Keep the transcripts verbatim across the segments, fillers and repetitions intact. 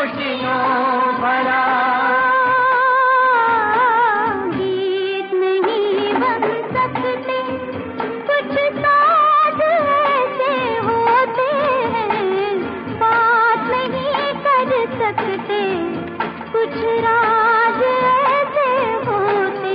रोशनियों भरा। गीत नहीं बन सकते, कुछ साज ऐसे होते हैं, बात नहीं कर सकते, कुछ राज ऐसे होते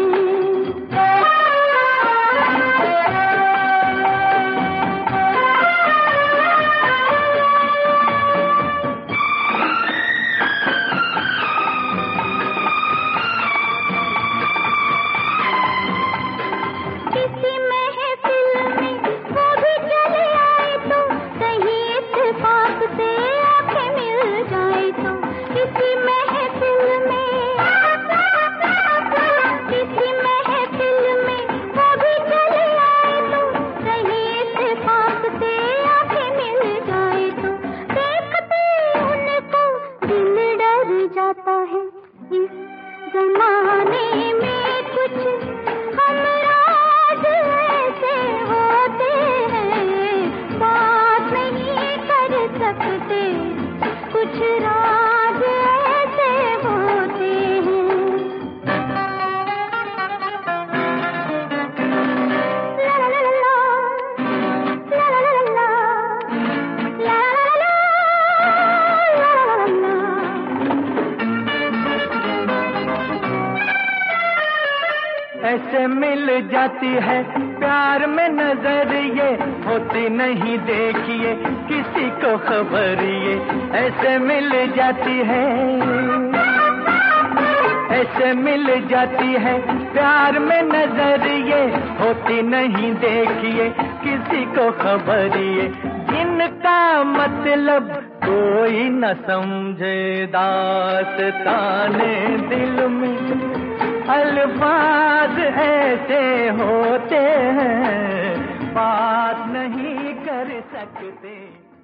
ऐसे मिल जाती है प्यार में नजर, ये होती नहीं देखिए किसी को खबर, ये ऐसे मिल जाती है, ऐसे मिल जाती है प्यार में नजर, ये होती नहीं देखिए किसी को खबर, ये जिनका मतलब कोई न समझे, दास्ताने दिल में अल्फाज ऐसे होते हैं, बात नहीं कर सकते।